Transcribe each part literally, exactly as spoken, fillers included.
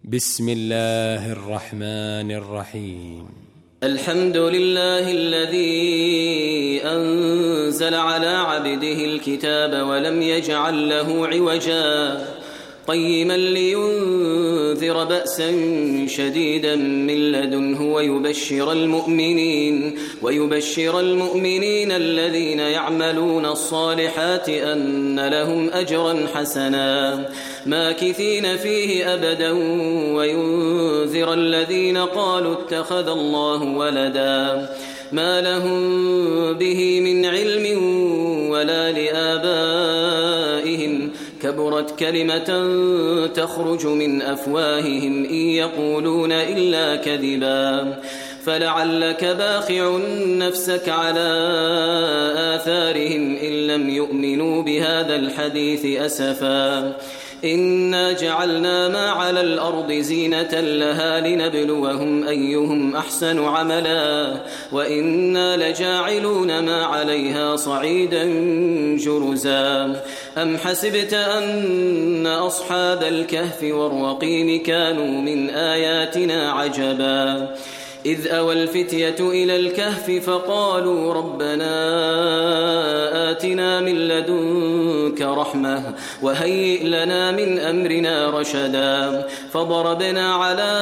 بسم الله الرحمن الرحيم. الحمد لله الذي أنزل على عبده الكتاب ولم يجعل له عوجا قيما لينذر بأسا شديدا من لدنه ويبشر المؤمنين ويبشر المؤمنين الذين يعملون الصالحات أن لهم أجرا حسنا ماكثين فيه أبدا وينذر الذين قالوا اتخذ الله ولدا ما لهم به من علم ولا لآبائهم كبرت كلمة تخرج من أفواههم إن يقولون إلا كذبا فلعلك باخع نفسك على آثارهم إن لم يؤمنوا بهذا الحديث أسفا إنا جعلنا ما على الأرض زينة لها لنبلوهم أيهم أحسن عملا وإنا لجاعلون ما عليها صعيدا جرزا أم حسبت أن أصحاب الكهف والرقيم كانوا من آياتنا عجبا إذ أوى الفتية إلى الكهف فقالوا ربنا آتنا من لدنك رحمة وهيئ لنا من أمرنا رشدا فضربنا على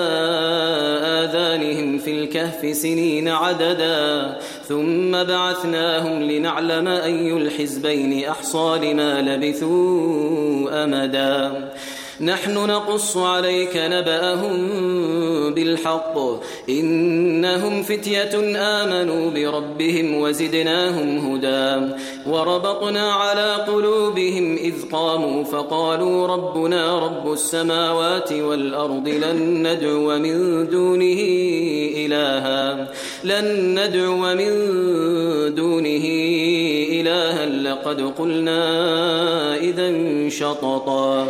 آذانهم في الكهف سنين عددا ثم بعثناهم لنعلم أي الحزبين أحصى لما لبثوا أمدا نحن نقص عليك نبأهم بالحق إنهم فتية آمنوا بربهم وزدناهم هدى وربطنا على قلوبهم إذ قاموا فقالوا ربنا رب السماوات والأرض لن ندعو من دونه إلها لن ندعو من دونه إلها لقد قلنا إذا شططا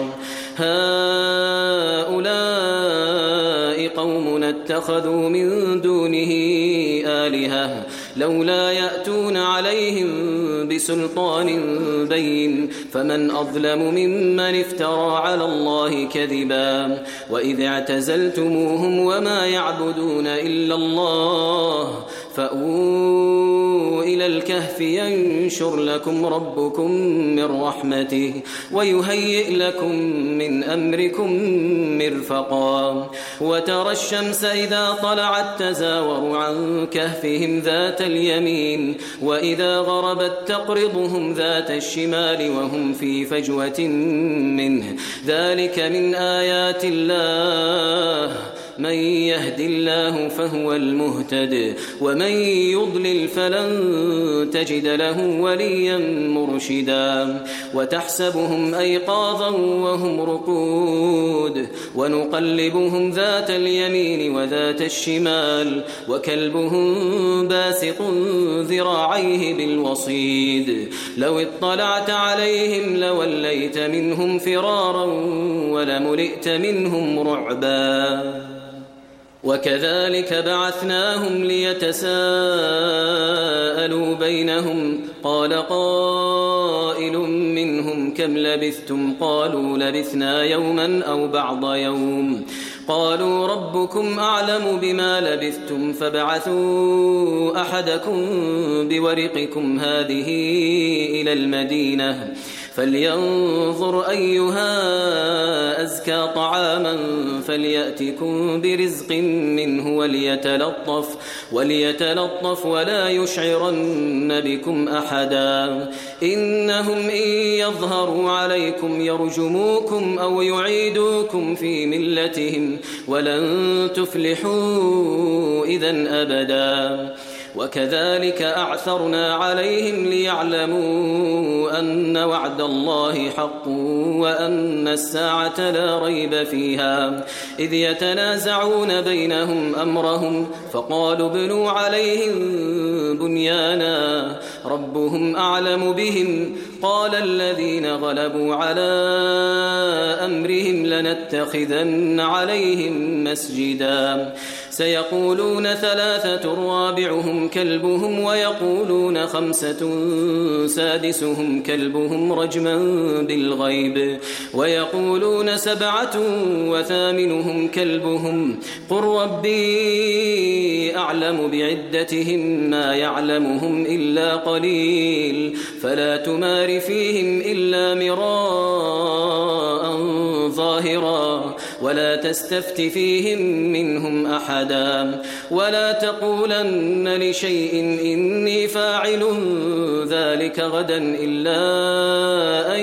هؤلاء قومنا اتخذوا من دونه آلهة لولا يأتون عليهم بسلطان بين فمن أظلم ممن افترى على الله كذبا وإذ اعتزلتموهم وما يعبدون إلا الله فأووا إلى الكهف ينشر لكم ربكم من رحمته ويهيئ لكم من أمركم مرفقا وترى الشمس إذا طلعت تزاور عن كهفهم ذات اليمين وإذا غربت تقرضهم ذات الشمال وهم في فجوة منه ذلك من آيات الله من يهد الله فهو المهتد ومن يضلل فلن تجد له وليا مرشدا وتحسبهم أيقاظا وهم رقود ونقلبهم ذات اليمين وذات الشمال وكلبهم باسط ذراعيه بالوصيد لو اطلعت عليهم لوليت منهم فرارا ولملئت منهم رعبا وكذلك بعثناهم ليتساءلوا بينهم قال قائل منهم كم لبثتم قالوا لبثنا يوما أو بعض يوم قالوا ربكم أعلم بما لبثتم فابعثوا أحدكم بورقكم هذه إلى المدينة فلينظر أيها أزكى طعاما فليأتكم برزق منه وليتلطف, وليتلطف ولا يشعرن بكم أحدا إنهم إن يظهروا عليكم يرجموكم أو يعيدوكم في ملتهم ولن تفلحوا إذن أبدا وكذلك أعثرنا عليهم ليعلموا أن وعد الله حق وأن الساعة لا ريب فيها إذ يتنازعون بينهم أمرهم فقالوا ابنوا عليهم بنيانا ربهم أعلم بهم قال الذين غلبوا على أمرهم لنتخذن عليهم مسجدا سيقولون ثلاثة رابعهم كلبهم ويقولون خمسة سادسهم كلبهم رجما بالغيب ويقولون سبعة وثامنهم كلبهم قل ربي أعلم بعدتهم ما يعلمهم إلا قليل فلا تمار فيهم إلا مراء ظاهرا ولا تستفت فيهم منهم أحدا ولا تقولن لشيء إني فاعل ذلك غدا إلا أن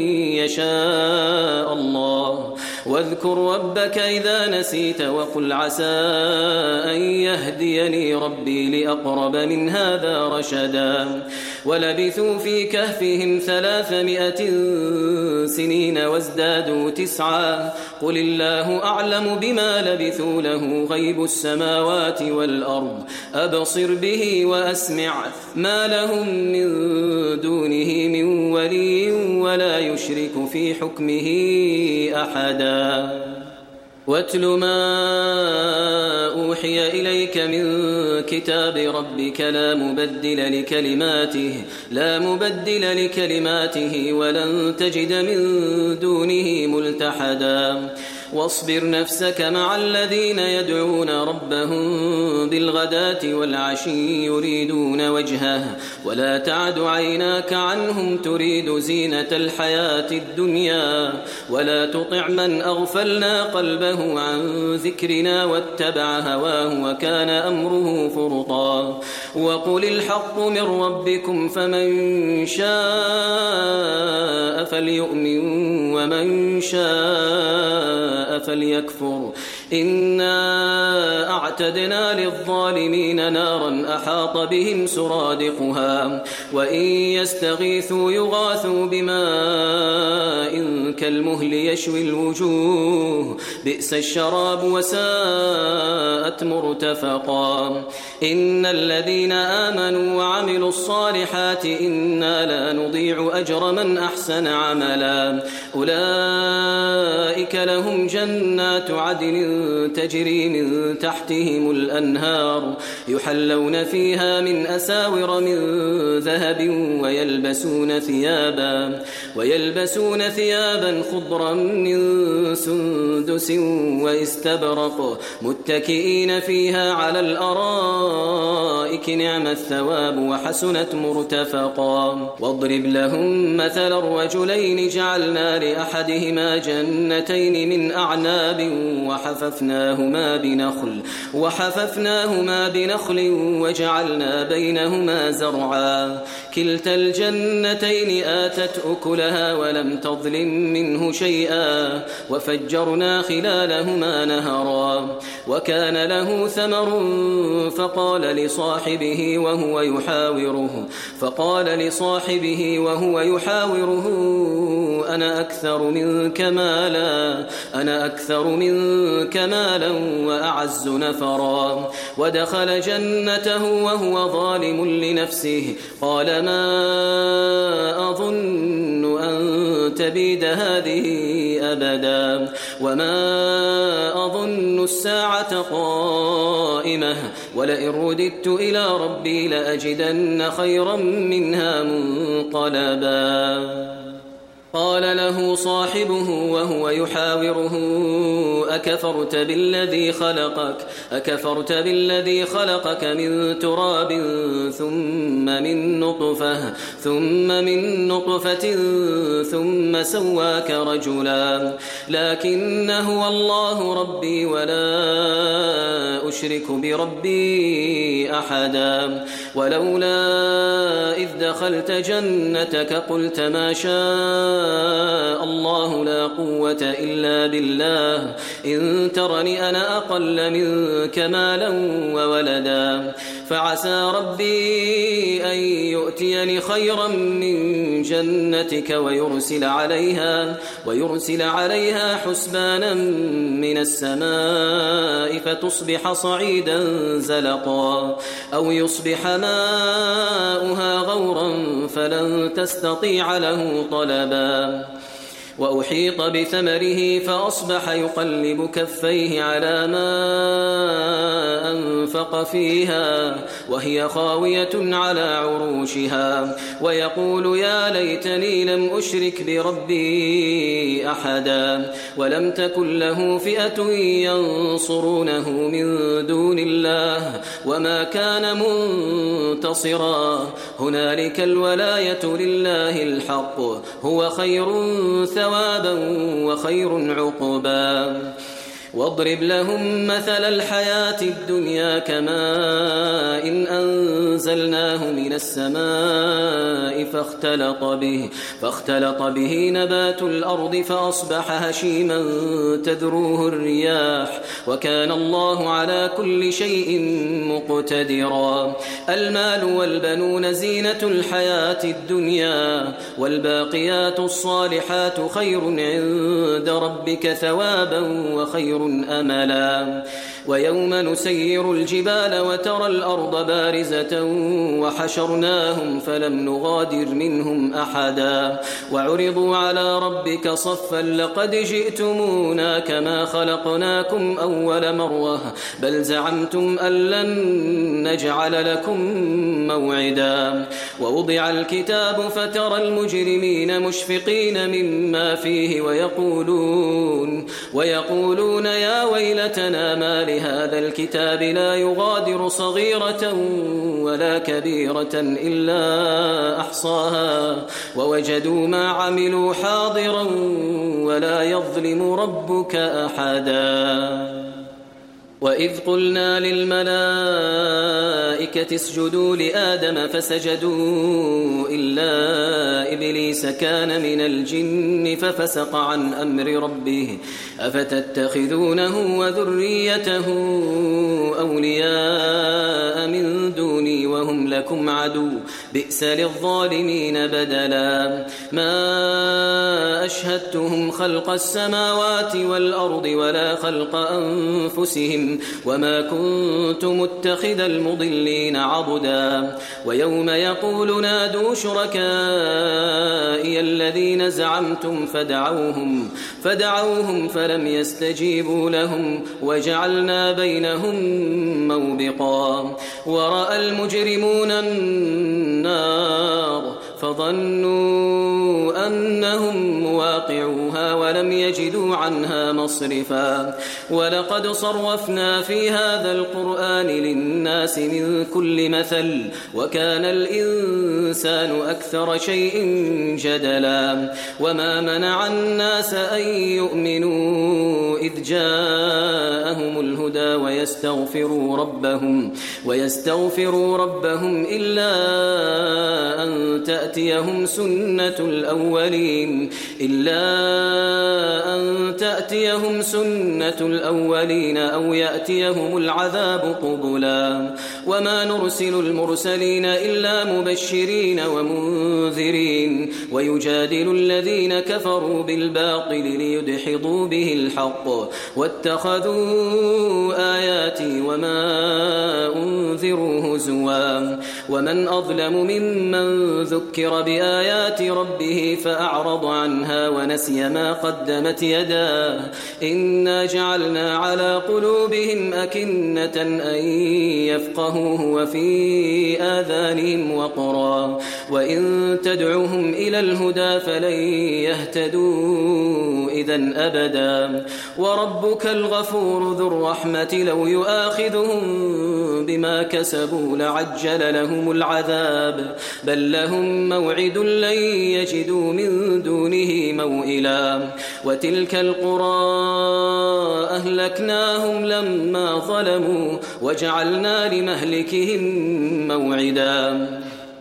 يشاء الله واذكر ربك إذا نسيت وقل عسى أن يهديني ربي لأقرب من هذا رشدا ولبثوا في كهفهم ثلاثمائة سنين وازدادوا تسعا قل الله أعلم بما لبثوا له غيب السماوات والأرض أبصر به وأسمع ما لهم من دونه من ولي ولا يشرك في حكمه أحدا واتل ما أوحي إليك من كتاب ربك لا مبدل لكلماته لا مبدل لكلماته ولن تجد من دونه ملتحدا واصبر نفسك مع الذين يدعون ربهم بالغداة والعشي يريدون وجهه ولا تعد عيناك عنهم تريد زينة الحياة الدنيا ولا تطع من أغفلنا قلبه عن ذكرنا واتبع هواه وكان أمره فرطا وقل الحق من ربكم فمن شاء فليؤمن ومن شاء فليكفر إنا أعتدنا للظالمين نارا أحاط بهم سرادقها وإن يستغيثوا يغاثوا بماء كالمهل يشوي الوجوه بئس الشراب وساءت مرتفقا إن الذين آمنوا وعملوا الصالحات إنا لا نضيع أجر من أحسن عملا أولئك لهم جنات عدن تجري من تحتهم الأنهار يحلون فيها من أساور من ذهب ويلبسون ثيابا ويلبسون ثيابا خضرا من سندس واستبرق متكئين فيها على الأرائك نعم الثواب وحسنت مرتفقا واضرب لهم مثل الرجلين جعلنا لأحدهما جنتين من أعناب وحففناهما بنخل وحففناهما بنخل وجعلنا بينهما زرعا كلتا الجنتين آتت أكلها ولم تظلم منه شيئا وفجرنا خلالهما نهرا وكان له ثمر فقال لصاحبه وهو يحاوره فقال لصاحبه وهو يحاوره أنا أكثر منك مالا أنا أكثر منك مالا وأعز نفرا ودخل جنته وهو ظالم لنفسه قال ما أظن أن تبيد هذه أبدا وما أظن الساعة قائمة ولئن رددت إلى ربي لأجدن خيرا منها منقلبا قال له صاحبه وهو يحاوره أكفرت بالذي خلقك أكفرت بالذي خلقك من تراب ثم من نطفة ثم من نطفة ثم سواك رجلا لكن هو الله ربي ولا أشرك بربي أحدا ولولا إذ دخلت جنتك قلت ما شاء الله لا قوة إلا بالله إن ترني أنا أقل منك مالا وولدا فعسى ربي أن يؤتيني خيرا من جنتك ويرسل عليها, ويرسل عليها حسبانا من السماء فتصبح صعيدا زلقا أو يصبح ماؤها غورا فلن تستطيع له طلبا. وأحيط بثمره فأصبح يقلب كفيه على ما أنفق فيها وهي خاوية على عروشها ويقول يا ليتني لم أشرك بربي أحدا ولم تكن له فئة ينصرونه من دون الله وما كان منتصرا. هنالك الولاية لله الحق هو خير ثوابا وخير عقبا. واضرب لهم مثل الحياة الدنيا كماء إن أنزلناه من السماء فاختلط به, فاختلط به نبات الأرض فأصبح هشيما تذروه الرياح وكان الله على كل شيء مقتدرا. المال والبنون زينة الحياة الدنيا والباقيات الصالحات خير عند ربك ثوابا وخير أملا. ويوم نسير الجبال وترى الأرض بارزة وحشرناهم فلم نغادر منهم أحدا وعرضوا على ربك صفا لقد جئتمونا كما خلقناكم أول مرة بل زعمتم أن لن نجعل لكم موعدا. ووضع الكتاب فترى المجرمين مشفقين مما فيه ويقولون, ويقولون يا ويلتنا ما لهذا الكتاب لا يغادر صغيرة ولا كبيرة إلا أحصاها ووجدوا ما عملوا حاضرا ولا يظلم ربك أحدا. وإذ قلنا للملائكة اسجدوا لآدم فسجدوا إلا إبليس كان من الجن ففسق عن أمر ربه أفتتخذونه وذريته أولياء من دوني وهم لكم عدو بئس للظالمين بدلا. ما أشهدتهم خلق السماوات والأرض ولا خلق أنفسهم وما كنت متخذ المضلين عضدا. ويوم يقول نادوا شركائي الذين زعمتم فدعوهم, فدعوهم فلم يستجيبوا لهم وجعلنا بينهم موبقا. ورأى المجرمون النار فظنوا أنهم مواقعوها ولم يجدوا عنها مصرفا. ولقد صرفنا في هذا القرآن للناس من كل مثل وكان الإنسان أكثر شيء جدلا. وما منع الناس أن يؤمنوا إذ جاءهم الهدى ويستغفروا ربهم, ويستغفروا ربهم إلا أن تأتيهم سنة الأولين إلا أن تأتيهم سنة الأولين أو يأتيهم العذاب قبلا. وما نرسل المرسلين إلا مبشرين ومنذرين ويجادل الذين كفروا بالباطل ليدحضوا به الحق واتخذوا آياتي وما أنذروا هزوا. ومن أظلم ممن ذكر بآيات ربه فأعرض عنها ونسي ما قدمت يداه إنا جعلنا على قلوبهم أكنة أن يفقهوه وفي آذانهم وقرا وإن تدعوهم إلى الهدى فلن يهتدوا إذن أبدا. وربك الغفور ذو الرحمة لو يؤاخذهم بما كسبوا لعجل لهم العذاب بل لهم موعد لن يجدوا من دونه موئلا. وتلك القرى أهلكناهم لما ظلموا وجعلنا لمهلكهم موعدا.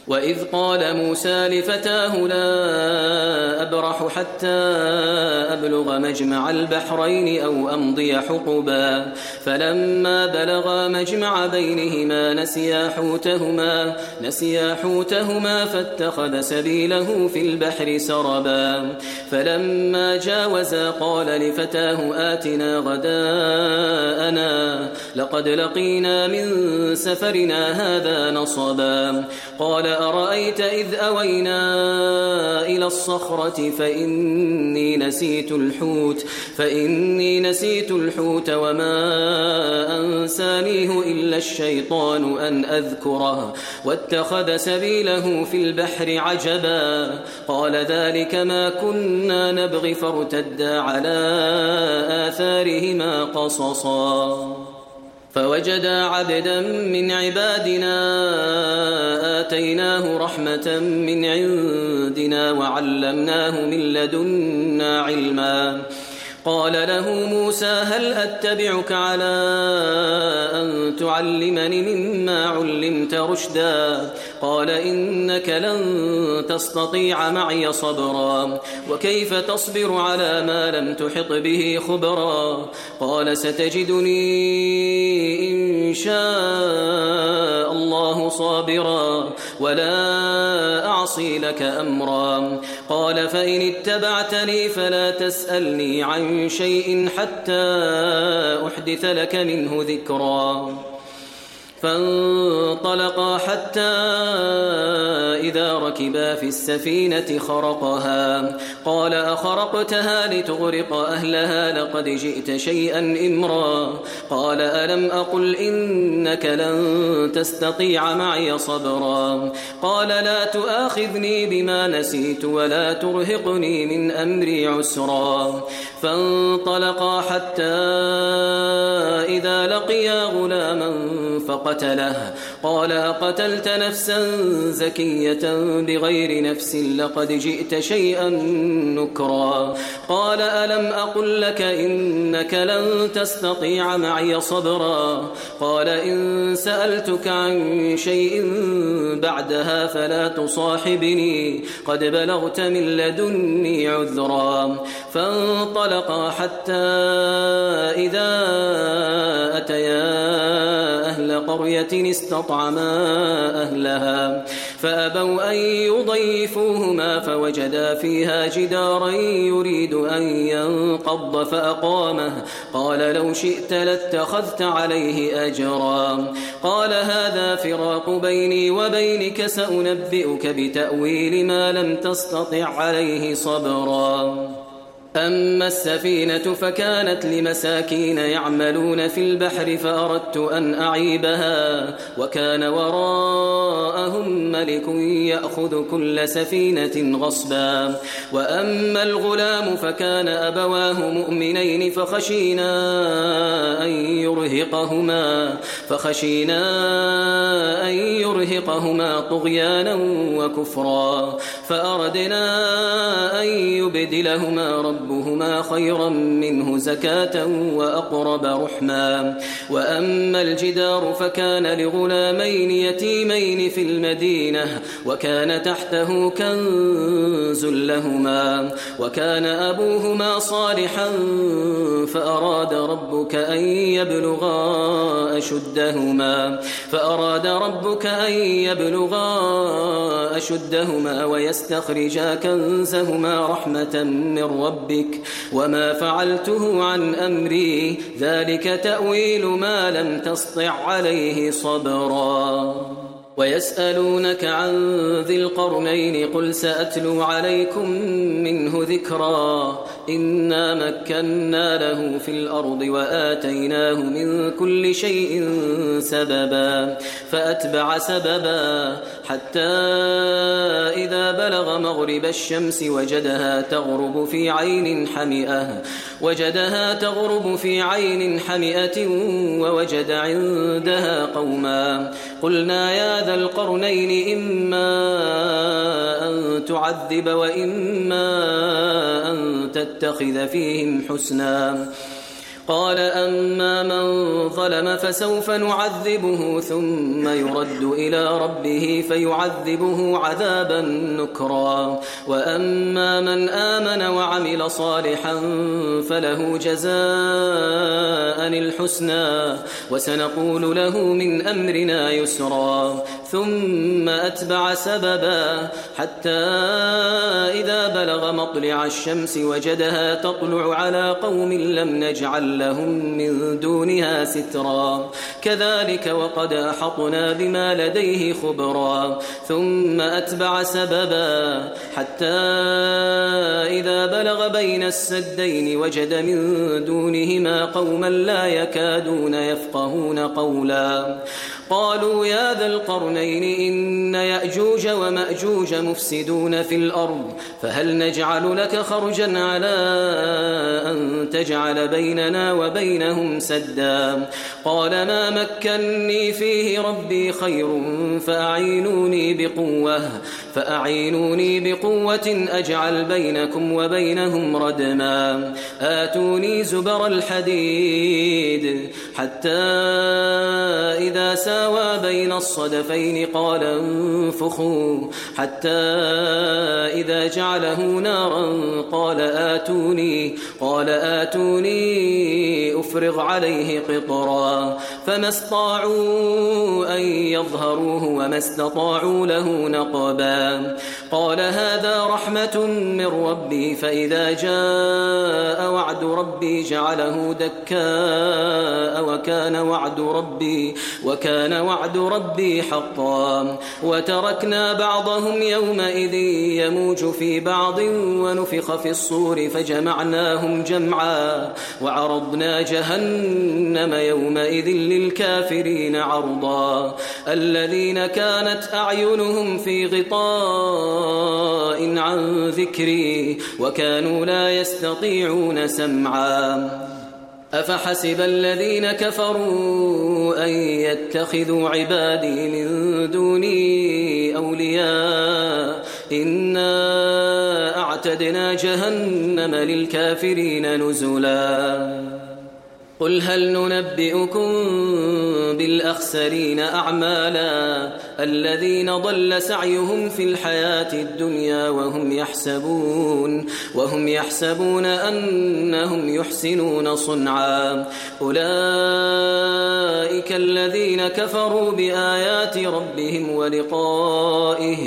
وإذ قال موسى لفتاه لا أبرح حتى أبلغ مجمع البحرين أو أمضي حقبا فلما بلغا مجمع بينهما نسيا حوتهما, نسيا حوتهما فاتخذ سبيله في البحر سربا فلما جاوزا قال لفتاه آتنا غداءنا لقد لقينا من سفرنا هذا نصبا قال أرأيت إذ أوينا إلى الصخرة فإني نسيت الحوت فإني نسيت الحوت وما أنسانيه إلا الشيطان أن أذكره واتخذ سبيله في البحر عجبا قال ذلك ما كنا نبغي فارتدا على آثارهما قصصا فوجدا عبدا من عبادنا آتيناه رحمة من عندنا وعلمناه من لدنا علما قال له موسى هل أتبعك على أن تعلمني مما علمت رشدا قال إنك لن تستطيع معي صبرا وكيف تصبر على ما لم تحط به خبرا قال ستجدني إن شاء الله صابرا ولا أعصي لك أمرا قال فإن اتبعتني فلا تسألني عن شيء حتى أحدث لك منه ذكرا فانطلقا حتى إذا ركبا في السفينة خرقها قال أخرقتها لتغرق أهلها لقد جئت شيئا إمرا قال ألم أقل إنك لن تستطيع معي صبرا قال لا تؤاخذني بما نسيت ولا ترهقني من أمري عسرا فانطلقا حتى إذا لقيا غلاما فقتله قال أقتلت نفسا زكية بغير نفس لقد جئت شيئا نكرا قال ألم أقل لك إنك لن تستطيع معي صبرا قال إن سألتك عن شيء بعدها فلا تصاحبني قد بلغت من لدني عذرا فانطلقا حتى إذا أتيا أهل قرية استطعما أهلها فأبوا أن يضيفوهما فوجدا فيها جدارا يريد أن ينقض فأقامه قال لو شئت لاتخذت عليه أجرا قال هذا فراق بيني وبينك سأنبئك بتأويل ما لم تستطع عليه صبرا أما السفينة فكانت لمساكين يعملون في البحر فأردت أن أعيبها وكان وراءهم ملك يأخذ كل سفينة غصبا وأما الغلام فكان أبواه مؤمنين فخشينا أن يرهقهما فخشينا أن يرهقهما طغيانا وكفرا فأردنا أن يبدلهما رب ربهما خيرا منه زكاة وأقرب رحما وأما الجدار فكان لغلامين يتيمين في المدينة وكان تحته كنز لهما وكان أبوهما صالحا فأراد ربك أن يبلغا أشدهما فأراد ربك أن يبلغا أشدهما ويستخرجا كنزهما رحمة من ربك وما فعلته عن أمري ذلك تأويل ما لم تسطع عليه صبرا ويسألونك عن ذي القرنين قل سأتلو عليكم منه ذكرا إنا مكنا له في الأرض وآتيناه من كل شيء سببا فأتبع سببا حتى إذا بلغ مغرب الشمس وجدها تغرب في عين حمئة وجدها تغرب في عين حمئة ووجد عندها قوما قلنا يا ذا القرنين إما أن تعذب وإما أن تتخذ فيهم حسنا قال أما من ظلم فسوف نعذبه ثم يرد إلى ربه فيعذبه عذابا نكرا وأما من آمن وعمل صالحا فله جزاء الحسنى وسنقول له من أمرنا يسرا ثم أتبع سببا حتى إذا بلغ مطلع الشمس وجدها تطلع على قوم لم نجعل لهم من دونها سترا كذلك وقد أحطنا بما لديه خبرا ثم أتبع سببا حتى إذا بلغ بين السدين وجد من دونهما قوما لا يكادون يفقهون قولا قالوا يا ذا القرنين إن يأجوج ومأجوج مفسدون في الأرض فهل نجعل لك خرجا على أن تجعل بيننا وبينهم سدا قال ما مكني فيه ربي خير فأعينوني بقوة فأعينوني بقوة أجعل بينكم وبينهم ردما آتوني زبر الحديد حتى إذا ساوى بين الصدفين قال انفخوا حتى إذا جعله نارا قال آتوني قال آتوني أفرغ عليه قطرا فما استطاعوا أن يظهروه وما استطاعوا له نقبا قال هذا رحمة من ربي فإذا جاء وعد ربي جعله دكاء وكان وعد ربي وكان وعد ربي حقا وتركنا بعضهم يومئذ يموج في بعض ونفخ في الصور فجمعناهم جمعا وعرضنا جهنم يومئذ للكافرين عرضا الذين كانت أعينهم في غطاء عن ذكري وكانوا لا يستطيعون سمعا أفحسب الذين كفروا أن يتخذوا عبادي من دوني أولياء إنا أعتدنا جهنم للكافرين نزلا قل هل ننبئكم بالأخسرين أعمالا الذين ضل سعيهم في الحياة الدنيا وهم يحسبون وهم يحسبون أنهم يحسنون صنعا أولئك الذين كفروا بآيات ربهم ولقائه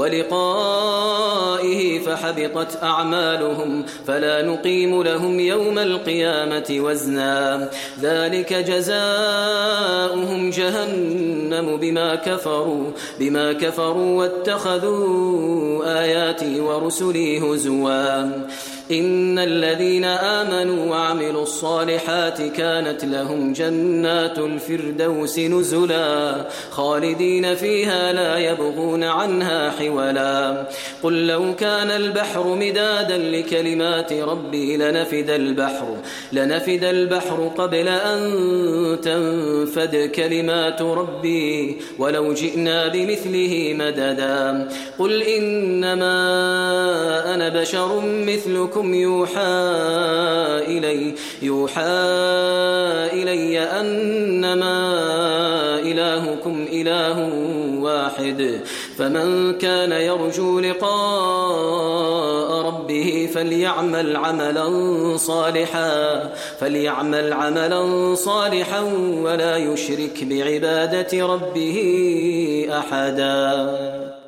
ولقائه فحبطت أعمالهم فلا نقيم لهم يوم القيامة وزنا ذلك جزاؤهم جهنم بما كفروا بما كفروا واتخذوا آياتي ورسلي هزوا إن الذين آمنوا وعملوا الصالحات كانت لهم جنات الفردوس نزلا خالدين فيها لا يبغون عنها حولا قل لو كان البحر مدادا لكلمات ربي لنفد البحر لنفد البحر قبل أن تنفد كلمات ربي ولو جئنا بمثله مددا قل إنما أنا بشر مثلكم يوحى إلي يوحى إلي أنما إلهكم إله واحد فمن كان يرجو لقاء ربه فليعمل عملا صالحا فليعمل عملا صالحا ولا يشرك بعبادة ربه أحدا.